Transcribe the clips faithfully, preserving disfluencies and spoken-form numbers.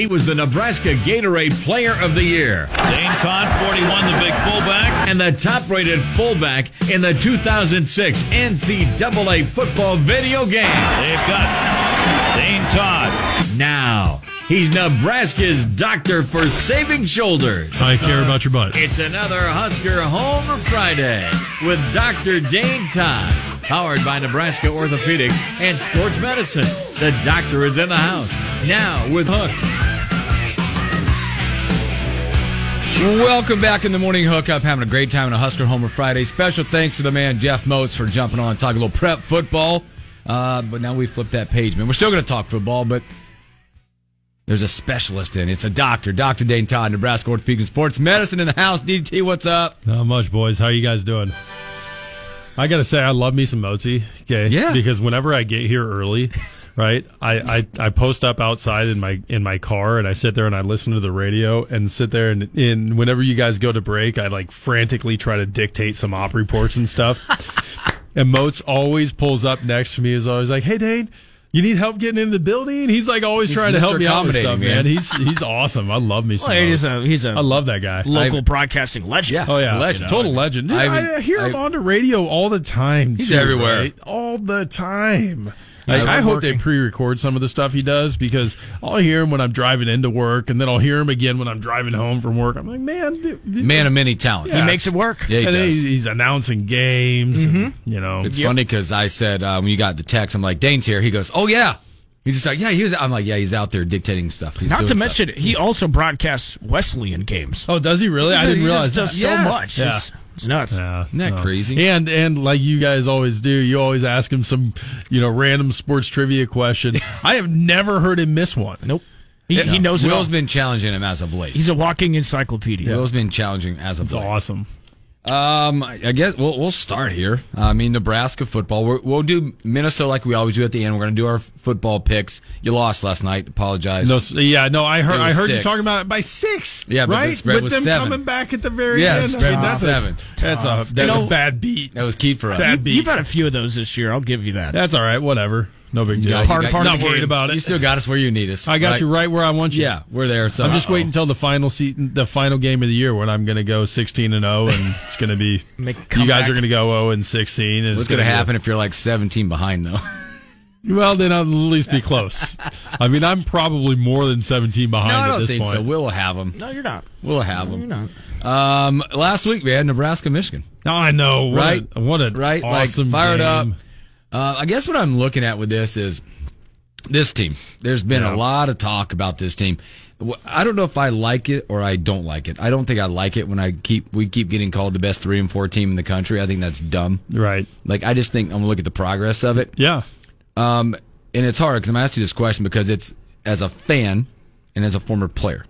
He was the Nebraska Gatorade Player of the Year. Dane Todd, forty-one, the big fullback. And the top-rated fullback in the two thousand six N C double A football video game. They've got Dane Todd. Now, he's Nebraska's doctor for saving shoulders. I care about your butt. It's another Husker Homer Friday with Doctor Dane Todd. Powered by Nebraska Orthopedics and Sports Medicine. The doctor is in the house. Now with Hooks. Welcome back in the Morning Hookup. Having a great time on a Husker Homer Friday. Special thanks to the man Jeff Moats for jumping on and talking a little prep football. Uh, but now we flipped that page, man. We're still going to talk football, but there's a specialist in. It's a doctor. Doctor Dane Todd, Nebraska Orthopedic and Sports Medicine in the house. D D T, what's up? Not much, boys. How you guys doing? I got to say, I love me some Moatsy. Okay. Yeah. Because whenever I get here early, right, I, I, I post up outside in my in my car and I sit there and I listen to the radio and sit there and, and whenever you guys go to break, I like frantically try to dictate some op reports and stuff. And Moats always pulls up next to me. Is always like, "Hey, Dane, you need help getting into the building?" He's like always He's trying to Mister help me out with stuff, man. man. He's he's awesome. I love me some. Well, he's a he's a I love that guy. local I've, broadcasting legend. Yeah. Oh yeah, He's a legend. total legend. Dude, I've- I, I hear him I've- on the radio all the time. He's too, everywhere. right? all the time. He's I, I hope hardworking. they pre-record some of the stuff he does because I'll hear him when I'm driving into work, and then I'll hear him again when I'm driving home from work. I'm like, man, dude, dude. Man of many talents. He makes it work. Yeah, he and then does. he's, he's announcing games. And, you know, It's Yep. funny because I said, uh, when you got the text, I'm like, Dane's here. He goes, oh, yeah. He's just like, yeah, he was. I'm like, yeah, he's out there dictating stuff. He's Not to doing mention, stuff. he also broadcasts Wesleyan games. oh, does he really? I didn't He realize just that. does so Yes. much. Yeah. It's, it's nuts. Yeah, Isn't that crazy? And and like you guys always do, you always ask him some, you know, random sports trivia question. I have never heard him miss one. Nope. He, he knows it all. Will's been challenging him as of late. He's a walking encyclopedia. Will's been challenging as of It's late. awesome. Um, I guess we'll we'll start here. I mean, Nebraska football. We're, we'll do Minnesota like we always do at the end. We're going to do our football picks. You lost last night. Apologize. No, s- yeah, no, I heard. It I was heard you six. talking about it by six. Yeah, but the right. spread With was them seven. coming back at the very Yeah, end. the spread I mean, was that's seven. A, that's a That that was was- bad beat. That was key for us. Bad beat. You've had a few of those this year. I'll give you that. That's all right. Whatever. No big You deal. got- you Part, got- part, you not got- worried about it. You still got us where you need us. I got right? you right where I want you. Yeah, we're there. So I'm just Uh-oh. waiting until the final seat, the final game of the year when I'm going to go sixteen and zero, and it's going to be. Make a You comeback. guys are going to go zero and sixteen. It's What's going to gonna be- happen if you're like seventeen behind though? Well, then I'll at least be close. I mean, I'm probably more than seventeen behind no, I at don't this think point. so. We'll have them. No, you're not. We'll have You're them. not. Um, last week we had Nebraska, Michigan. No, I know. What Right? A, what a Right? awesome like fired game. up. Uh, I guess what I'm looking at with this is this team. There's been Yeah. a lot of talk about this team. Wh- I don't know if I like it or I don't like it. I don't think I like it when I keep we keep getting called the best three and four team in the country. I think that's dumb. Right. Like I just think I'm gonna look at the progress of it. Yeah. Um, and it's hard because I'm asking you this question because it's as a fan and as a former player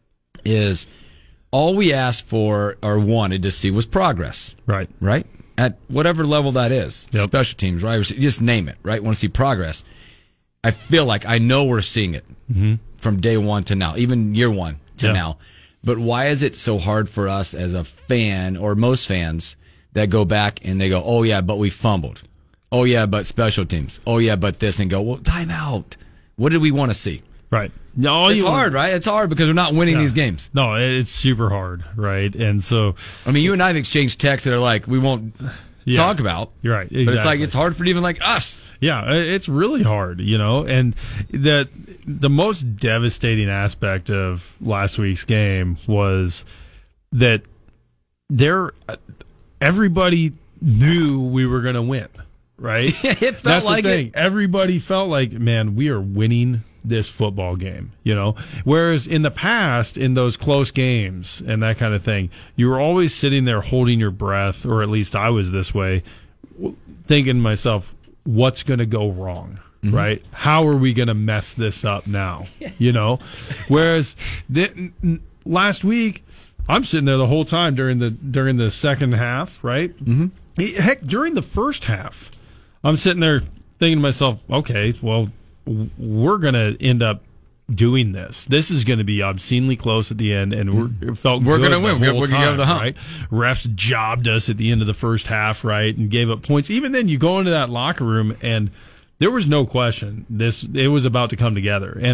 is all we asked for or wanted to see was progress. Right. Right? At whatever level that is. Yep. Special teams, right? Just name it, right? Want to see progress. I feel like I know we're seeing it Mm-hmm. from day one to now, even year one to Yeah. now. But why is it so hard for us as a fan or most fans that go back and they go, oh, yeah, but we fumbled. Oh, yeah, but special teams. Oh, yeah, but this, and go, well, time out. What did we want to see? Right. No, It's you, hard, right? It's hard because we're not winning Yeah. these games. No, it's super hard, right? And so, I mean, you and I have exchanged texts that are like, we won't yeah, talk about. You're right. But it's like, exactly. it's hard for even like us. Yeah, it's really hard, you know, and the the most devastating aspect of last week's game was that there everybody knew we were going to win, right? It felt That's like the thing. it. Everybody felt like, man, we are winning this football game, you know. Whereas in the past, in those close games and that kind of thing, you were always sitting there holding your breath, or at least I was this way, thinking to myself, what's going to go wrong, Mm-hmm. right? How are we going to mess this up now? You know, whereas the, n- last week, I'm sitting there the whole time during the during the second half, right? Mm-hmm. Heck, during the first half, I'm sitting there thinking to myself, okay, well, w- we're going to end up doing this. This is going to be obscenely close at the end, and we're, it felt We're good gonna win. the We're- whole we're gonna go time, to the hump. right? Refs jobbed us at the end of the first half, right, and gave up points. Even then, you go into that locker room, and there was no question this it was about to come together. And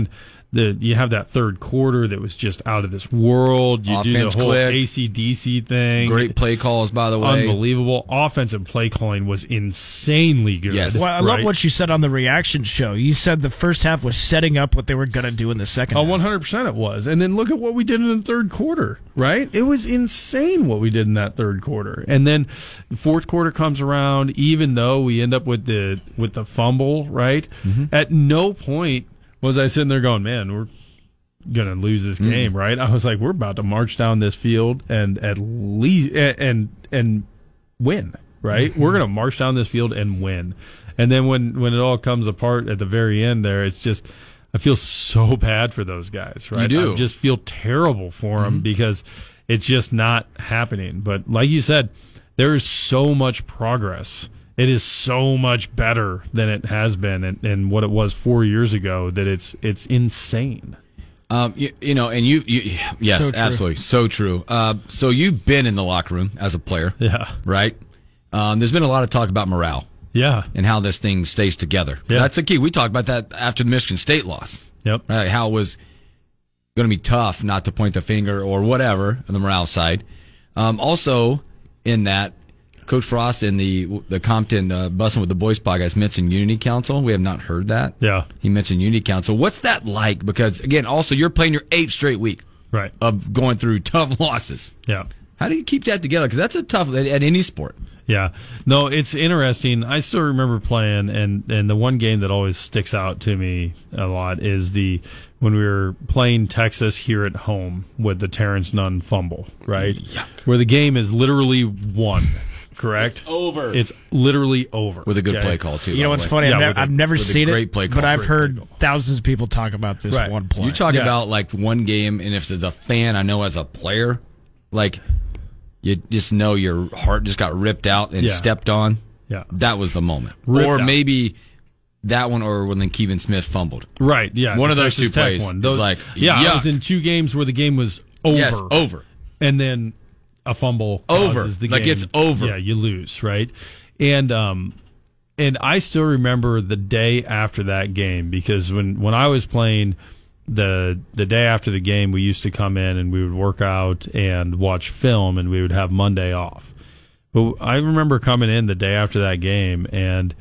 the you have that third quarter that was just out of this world. You do Offense the whole clicked. A C D C thing. Great play calls, by the way. Unbelievable. Offensive play calling was insanely good. Yes. Well, I right? love what you said on the reaction show. You said the first half was setting up what they were going to do in the second Oh, half. one hundred percent it was. And then look at what we did in the third quarter, right? It was insane what we did in that third quarter. And then the fourth quarter comes around, even though we end up with the with the fumble, right? Mm-hmm. At no point was I sitting there going, man, we're going to lose this game, Mm-hmm. right? I was like, we're about to march down this field and at least and and, and win, right? Mm-hmm. We're going to march down this field and win. And then when, when it all comes apart at the very end there, it's just, I feel so bad for those guys, right? You do. I just feel terrible for them Mm-hmm. because it's just not happening. But like you said, there is so much progress. It is so much better than it has been and, and what it was four years ago that it's it's insane. Um, you, you know, and you, you yes, So true. absolutely, so true. Uh, so you've been in the locker room as a player, Yeah. right? Um, there's been a lot of talk about morale Yeah. and how this thing stays together. Yeah. That's the key. We talked about that after the Michigan State loss, Yep. right? How it was going to be tough not to point the finger or whatever on the morale side. Um, also, in that, Coach Frost in the the Compton uh, Bussin' with the Boys podcast mentioned Unity Council. We have not heard that. Yeah. He mentioned Unity Council. What's that like? Because, again, also, you're playing your eighth straight week Right. of going through tough losses. Yeah. How do you keep that together? Because that's a tough at, at any sport. Yeah. No, it's interesting. I still remember playing, and, and the one game that always sticks out to me a lot is the when we were playing Texas here at home with the Terrence Nunn fumble, right? Yeah. Where the game is literally won, correct? It's over. It's literally over. With a good okay? play call, too. You know by what's the way. funny? Yeah, I've, with nev- a- I've never with a seen great it, play call. but I've Great heard play call. thousands of people talk about this Right. one play. You talk Yeah. about, like, one game, and if it's a fan, I know as a player, like, you just know your heart just got ripped out and Yeah. stepped on. Yeah. That was the moment. Ripped or out. maybe that one, or when then Keevan Smith fumbled. Right, yeah. One the of those Texas two Tech plays one. is Those- like, yeah, I was yuck. in two games where the game was over. Yes, over. And then a fumble Over. causes the Like, game. it's over. Yeah, you lose, right? And um and I still remember the day after that game because when, when I was playing the the day after the game we used to come in and we would work out and watch film and we would have Monday off. But I remember coming in the day after that game and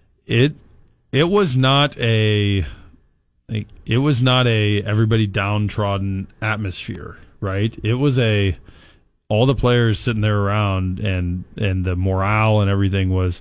it it was not a like, it was not a everybody downtrodden atmosphere, right? It was a all the players sitting there around and and the morale and everything was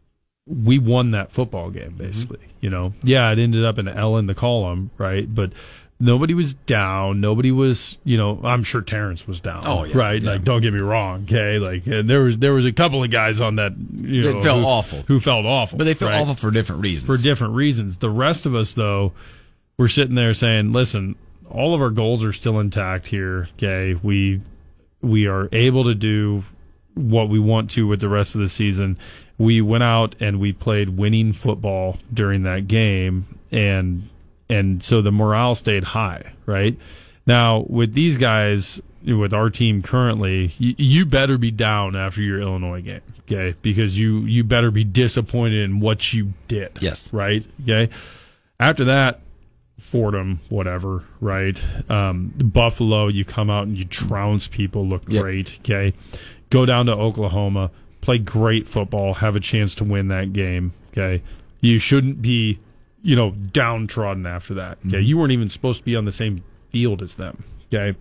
we won that football game basically. Mm-hmm. You know, yeah, it ended up an L in the column, right? But nobody was down. Nobody was, you know. I'm sure Terrence was down. Oh, yeah, right. yeah. Like, don't get me wrong. Okay, like uh, there was there was a couple of guys on that you That know felt who, awful. who felt awful, But they felt right? awful for different reasons. for different reasons. The rest of us, though, we're sitting there saying, "Listen, all of our goals are still intact here. Okay, we we are able to do what we want to with the rest of the season. We went out and we played winning football during that game, and and so the morale stayed high. Right now, with these guys, with our team currently, you, you better be down after your Illinois game, okay? Because you you better be disappointed in what you did. Yes. Right. Okay. After that, Fordham, whatever, right? Um, Buffalo, you come out and you trounce people, look Yep. great, okay? Go down to Oklahoma, play great football, have a chance to win that game, okay? You shouldn't be, you know, downtrodden after that, okay? Mm-hmm. You weren't even supposed to be on the same field as them, okay?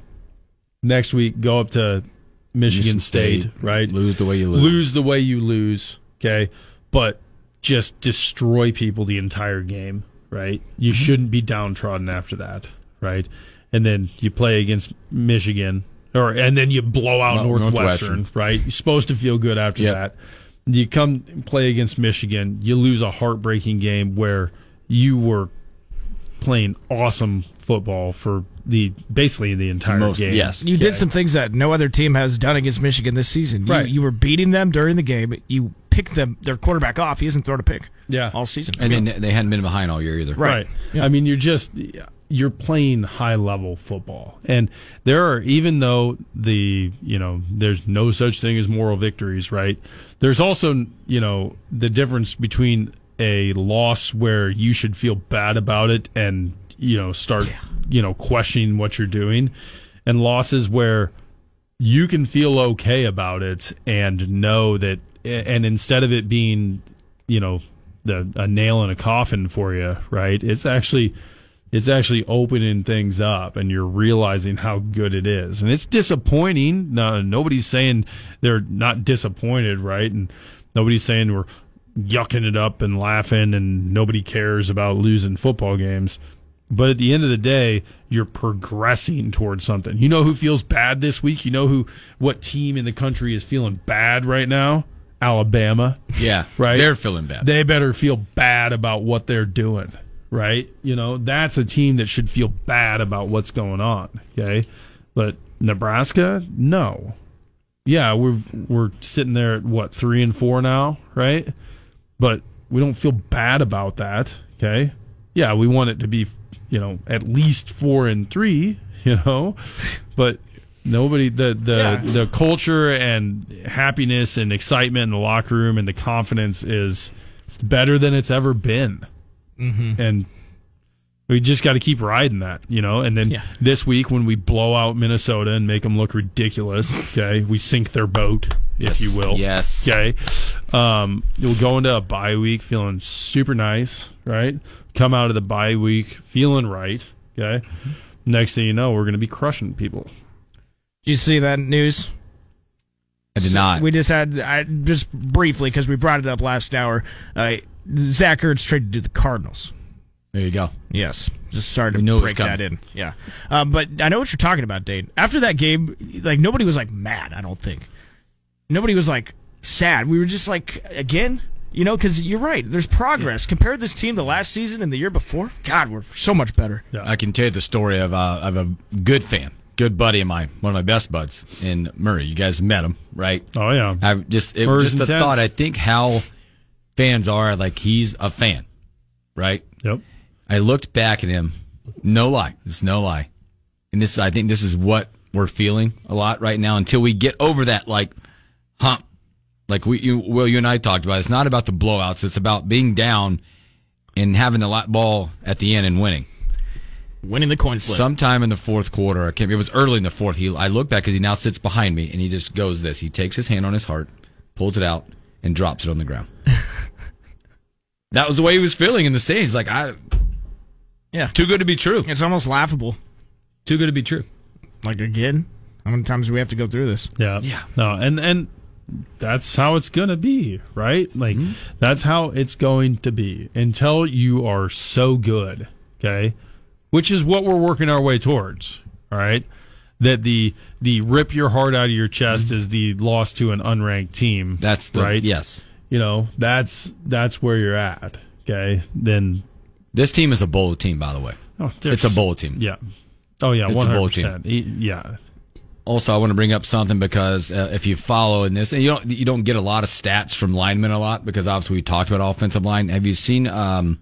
Next week, go up to Michigan, Michigan State, State, right? lose the way you lose. Lose the way you lose, okay? But just destroy people the entire game, right? You Mm-hmm. shouldn't be downtrodden after that, right? And then you play against Michigan, or and then you blow out No, Northwestern, Northwestern. right? You're supposed to feel good after Yep. that. You come and play against Michigan, you lose a heartbreaking game where you were playing awesome football for the basically the entire Most- game. yes. You did Okay. some things that no other team has done against Michigan this season. You, Right. you were beating them during the game. You picked them their quarterback off. He hasn't thrown a pick Yeah. all season. And then they hadn't been behind all year either. Right. Yeah. I mean, you're just you're playing high level football, and there are even though the you know there's no such thing as moral victories, right? There's also you know the difference between a loss where you should feel bad about it and you know, start, you know, questioning what you're doing, and losses where you can feel okay about it and know that, and instead of it being, you know, the a nail in a coffin for you, right? It's actually it's actually opening things up, and you're realizing how good it is. And it's disappointing. No, nobody's saying they're not disappointed, right? And nobody's saying we're yucking it up and laughing and nobody cares about losing football games. But at the end of the day, you're progressing towards something. You know who feels bad this week? You know who what team in the country is feeling bad right now? Alabama. Yeah, right? They're feeling bad. They better feel bad about what they're doing, right? You know, that's a team that should feel bad about what's going on, okay? But Nebraska, no. Yeah, we're we're sitting there at what, three and four now, right? But we don't feel bad about that, okay? Yeah, we want it to be, you know, at least four and three, you know, but nobody, the the Yeah. the culture and happiness and excitement in the locker room and the confidence is better than it's ever been, mm-hmm. and we just got to keep riding that, you know. And then Yeah. this week when we blow out Minnesota and make them look ridiculous, okay, we sink their boat, Yes. if you will. Yes. Okay. Um, you'll go into a bye week feeling super nice, right? Come out of the bye week feeling right, okay? Mm-hmm. Next thing you know, we're going to be crushing people. Did you see that news? I did not. We just had, I, just briefly, because we brought it up last hour, uh, Zach Ertz traded to the Cardinals. There you go. Yes. Just started We to knew it was break that coming. in. Yeah. Um, but I know what you're talking about, Dane. After that game, like, nobody was, like, mad, I don't think. Nobody was, like, sad. We were just like, again? You know, because you're right. There's progress. Yeah. Compare this team to last season and the year before. God, we're so much better. Yeah. I can tell you the story of, uh, of a good fan, good buddy of mine, one of my best buds in Murray. You guys met him, right? Oh, yeah. I just it, Murray's just the intense. thought. I think how fans are, like, he's a fan, right? Yep. I looked back at him. No lie. It's no lie. And this, I think this is what we're feeling a lot right now until we get over that, like, hump. Like we, you, Will, you and I talked about. It's not about the blowouts. It's about being down and having the lap ball at the end and winning. Winning the coin flip. Sometime in the fourth quarter, I can't, it was early in the fourth. He, I look back because he now sits behind me and he just goes this. He takes his hand on his heart, pulls it out, and drops it on the ground. That was the way he was feeling in the stage. He's like, I, yeah. too good to be true. It's almost laughable. Too good to be true. Like, again? How many times do we have to go through this? Yeah. Yeah. No, and, and that's how it's going to be, right? Like, mm-hmm. that's how it's going to be until you are so good, okay? Which is what we're working our way towards, all right? That the the rip your heart out of your chest mm-hmm. is the loss to an unranked team. That's the, right? Yes. You know, that's that's where you're at, okay? Then this team is a bowl team, by the way. Oh, it's a bowl team. Yeah. Oh, yeah, it's one hundred percent. A bowl team. Yeah. Also, I want to bring up something because uh, if you follow in this, and you don't you don't get a lot of stats from linemen a lot because obviously we talked about offensive line. Have you seen um,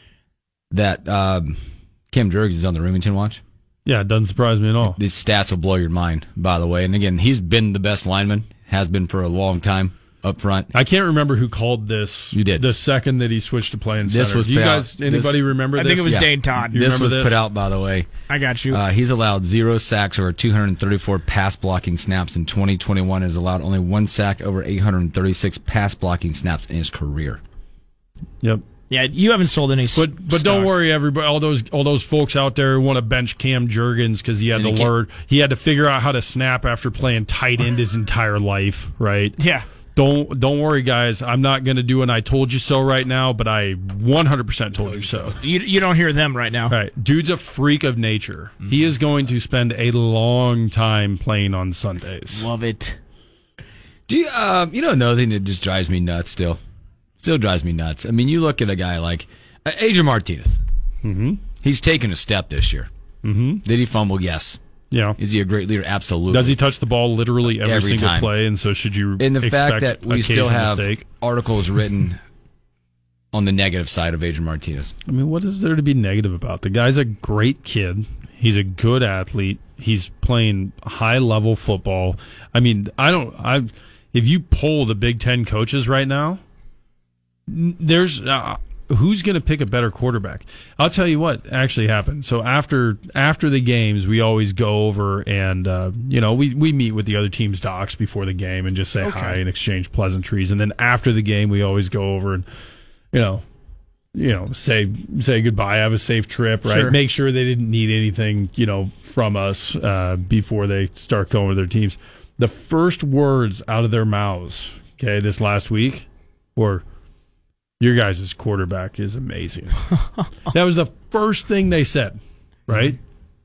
that um, Cam Jurgens is on the Remington watch? Yeah, it doesn't surprise me at all. These stats will blow your mind, by the way. And again, he's been the best lineman, has been for a long time up front. I can't remember who called this. You did. The second that he switched to playing center. This was Do you put guys, out. anybody This- remember I this? think it was Yeah. Dane Todd. You This remember was this? put out, by the way. I got you. Uh, he's allowed zero sacks over two hundred thirty-four pass blocking snaps in twenty twenty-one. Has allowed only one sack over eight hundred thirty-six pass blocking snaps in his career. Yep. yeah, you haven't sold any. s- But but stock. don't worry, everybody. All those all those folks out there who want to bench Cam Jurgens because he had And to he can't- learn, he had to figure out how to snap after playing tight end his entire life, right? Yeah. Don't don't worry, guys. I'm not going to do an "I told you so" right now, but I one hundred percent told you so. You, you don't hear them right now. All right, dude's a freak of nature. Mm-hmm. He is going to spend a long time playing on Sundays. Love it. Do you, um, you know another thing that just drives me nuts still? Still drives me nuts. I mean, you look at a guy like uh, Adrian Martinez. Mm-hmm. He's taken a step this year. Mm-hmm. Did he fumble? Yes. Yeah. Is he a great leader? Absolutely. Does he touch the ball literally every, Every single time. play? And so should you And the expect fact that we still occasional have mistake? articles written on the negative side of Adrian Martinez. I mean, what is there to be negative about? The guy's a great kid. He's a good athlete. He's playing high level football. I mean, I don't. I if you poll the Big Ten coaches right now, n- there's uh, who's going to pick a better quarterback? I'll tell you what actually happened. So after after the games, we always go over and uh, you know we, we meet with the other team's docs before the game and just say Okay. hi and exchange pleasantries. And then after the game, we always go over and you know you know say say goodbye, have a safe trip, right? Sure. Make sure they didn't need anything you know from us uh, before they start going with their teams. The first words out of their mouths, okay, this last week were, your guys' quarterback is amazing. That was the first thing they said, right?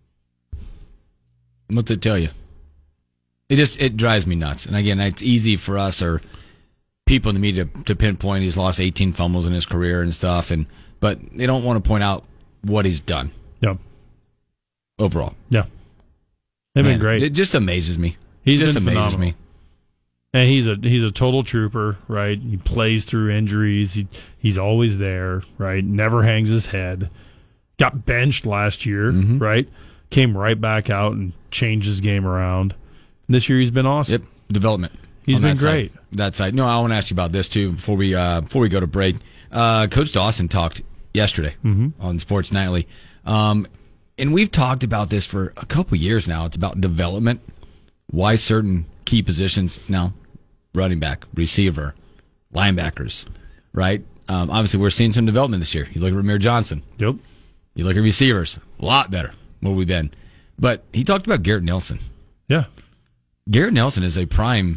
What's it tell you? It just it drives me nuts. And again, it's easy for us or people in the media to, to pinpoint he's lost eighteen fumbles in his career and stuff, and but they don't want to point out what he's done Yeah. overall. Yeah. They've Man, been great. It just amazes me. He's just been amazes phenomenal. me. And he's a he's a total trooper, right? He plays through injuries. He he's always there, right? Never hangs his head. Got benched last year, Mm-hmm. right? Came right back out and changed his game around. This year he's been awesome. Yep, development. He's on been that side. great. That side. No, I want to ask you about this too before we uh, before we go to break. Uh, Coach Dawson talked yesterday Mm-hmm. on Sports Nightly, um, and we've talked about this for a couple years now. It's about development, why certain key positions now, running back, receiver, linebackers, right? Um, obviously, we're seeing some development this year. You look at Ramir Johnson. Yep. You look at receivers, a lot better. Where we've been, but he talked about Garrett Nelson. Yeah. Garrett Nelson is a prime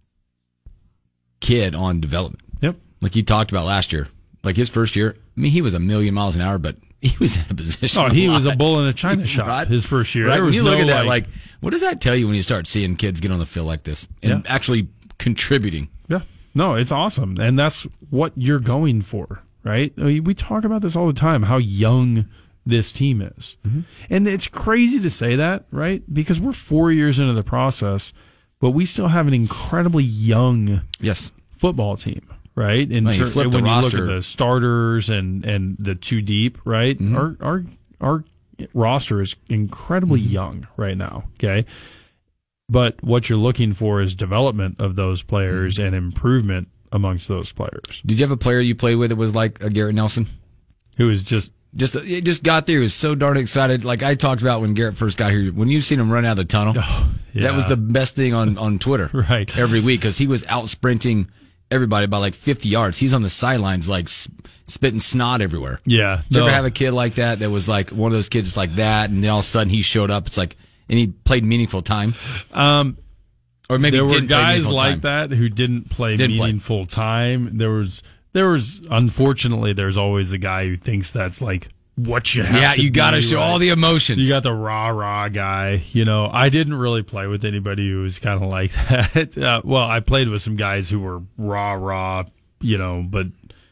kid on development. Yep. Like he talked about last year. Like his first year, I mean, he was a million miles an hour, but he was in a position. Oh, he was a lot. bull in a china shop Right? his first year. Right? There When was you look no, at that, like, like, what does that tell you when you start seeing kids get on the field like this and Yeah. actually contributing? yeah. No, it's awesome. And that's what you're going for, right? I mean, we talk about this all the time, how young this team is. Mm-hmm. And it's crazy to say that, right? Because we're four years into the process, but we still have an incredibly young Yes. football team, right? And Well, you cer- flip the when you roster. look at the starters and, and the two deep, right? Mm-hmm. Our our our roster is incredibly Mm-hmm. young right now. Okay. But what you're looking for is development of those players Mm-hmm. and improvement amongst those players. Did you have a player you played with that was like a Garrett Nelson? Who is just Just it just got there. He was so darn excited. Like I talked about when Garrett first got here. When you've seen him run out of the tunnel, yeah. that was the best thing on, on Twitter. Right. Every week because he was out sprinting everybody by like fifty yards. He's on the sidelines like s- spitting snot everywhere. yeah. Did you no. ever have a kid like that that was like one of those kids like that, and then all of a sudden he showed up? It's like, and he played meaningful time, um or maybe there were didn't play guys meaningful like time. that who didn't play Didn't play. meaningful time. There was there was unfortunately there's always a guy who thinks that's like what you have Yeah, to you got to be, show right? all the emotions. You got the rah rah guy. You know, I didn't really play with anybody who was kind of like that. Uh, well, I played with some guys who were rah rah, you know, but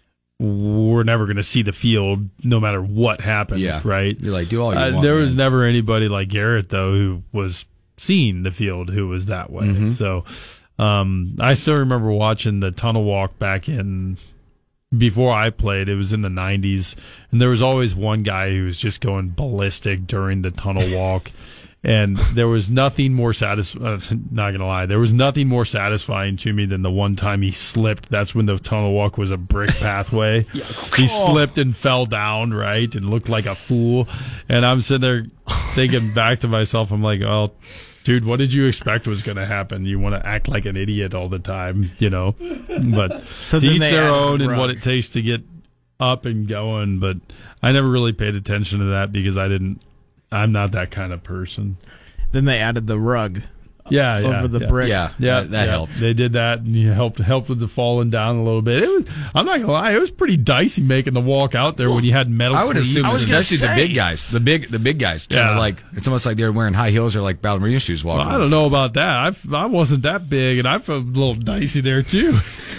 we're never going to see the field no matter what happened. Yeah. Right. You're like, do all you Uh, want. there was man. never anybody like Garrett though who was seeing the field who was that way. Mm-hmm. So um, I still remember watching the tunnel walk back in before I played. It was in the nineties, and there was always one guy who was just going ballistic during the tunnel walk. And there was nothing more satisfying, not going to lie, there was nothing more satisfying to me than the one time he slipped. That's when the tunnel walk was a brick pathway. He slipped and fell down, right, and looked like a fool. And I'm sitting there thinking back to myself, I'm like, oh, dude, what did you expect was going to happen? You want to act like an idiot all the time, you know? But So to then each they their added own the and what rug. it takes to get up and going. But I never really paid attention to that because I didn't. I'm not that kind of person. Then they added the rug Yeah, yeah, over the yeah. brick. Yeah, Yeah, that, that yeah. helped. They did that, and you helped helped with the falling down a little bit. It was. I'm not gonna lie, it was pretty dicey making the walk out there when you had metal. I would cleats assume, I was and- gonna especially the say. big guys, the big the big guys. Trying to Yeah. like it's almost like they're wearing high heels or like ballerina shoes walking. Well, I don't know about that. I I wasn't that big, and I felt a little dicey there too.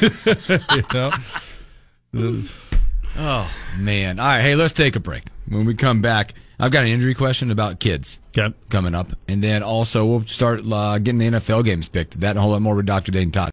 you know. Oh man! All right, hey, let's take a break. When we come back, I've got an injury question about kids Okay. coming up, and then also we'll start uh, getting the N F L games picked. That and a whole lot more with Doctor Dane Todd.